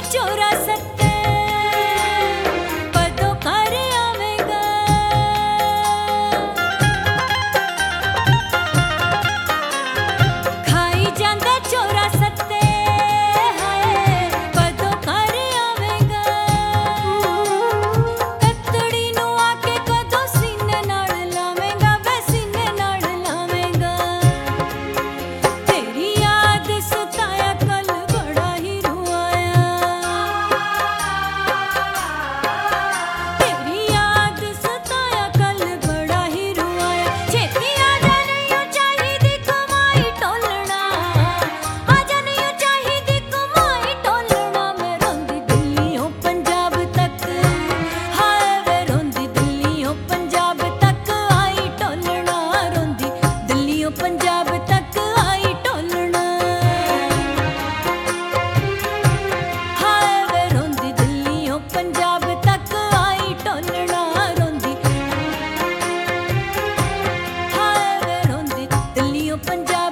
चोरा सत्ते कदों घर आवेगा। खाई जांदा चोरा सत्ते हाय कदों घर आवेगा। ततड़ी नूं आके कदों सीने नाल लावेगा वे सीने नाल लावेगा। तेरी याद सताया कल बड़ा ही रुआया। तेरी याद सताया कल बड़ा ही रुआया। छेती आजा नहीं चाहिदी कमाई टोलना। आजा नहीं चाहिदी कमाई टोलना। मैं रोंदी दिल्लीओं पंजाब तक हाय वे रोंदी दिल्लीओं पंजाब तक आई टोलना। रोंदी दिल्लीओं पंजाब तक आई टोलना। हाय वे रोंदी दिल्लीओं पंजाब तक आई टोलना। रोंदी हाय वे रोंदी दिल्लीओं पंजाब